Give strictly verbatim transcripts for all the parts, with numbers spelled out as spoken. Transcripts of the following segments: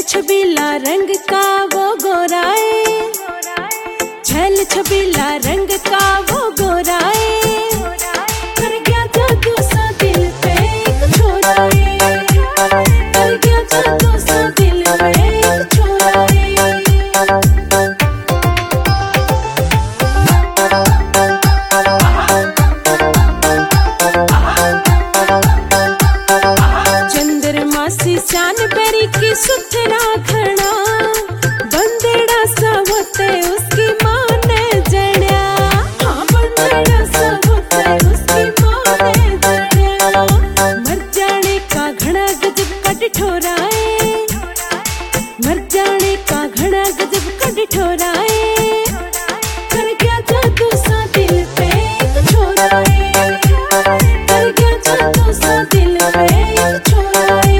छबीला रंग का वो गोराए, छैल छबीला रंग का वो गोराए, कर गया जादू सा दिल पे एक छोराए, कर गया जादू सा दिल पे एक छोराए। चान बेरी की सुथरा घना बंदेड़ा सा होते उसकी माँ ने जड़ा, हाँ बंदेड़ा सा होते उसकी माँ ने जड़ा। मर जाने का घना गजब का डिठोराए, मर जाने का घना गजब का डिठोराए, कर गया जादू सा दिल पे एक छोराए, कर गया जादू सा दिल पे एक छोराए।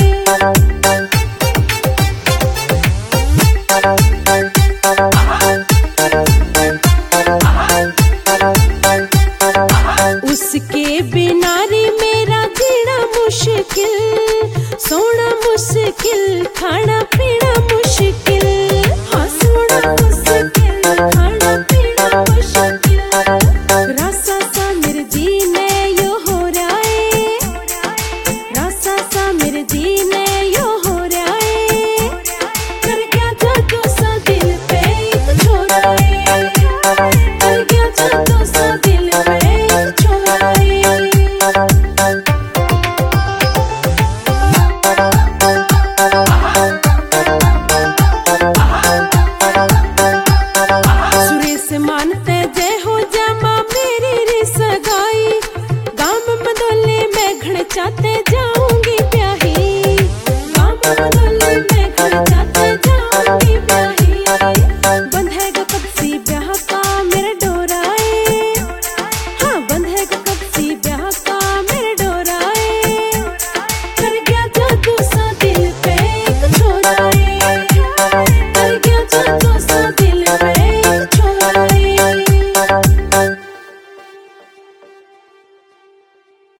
उसके बिना रे मेरा जीना मुश्किल, सोना मुश्किल, खाना पीना मुश्किल, हाँ सोना मुश्किल, खाना पीना मुश्किल। रासा सा मेरे जीने यो हो रहा है, रासा सा मेरे जीने यो हो रहा है, कर गया जादू सा दिल पे एक छोराए, कर गया जादू सा दिल पे एक छोराए। सुरेश मान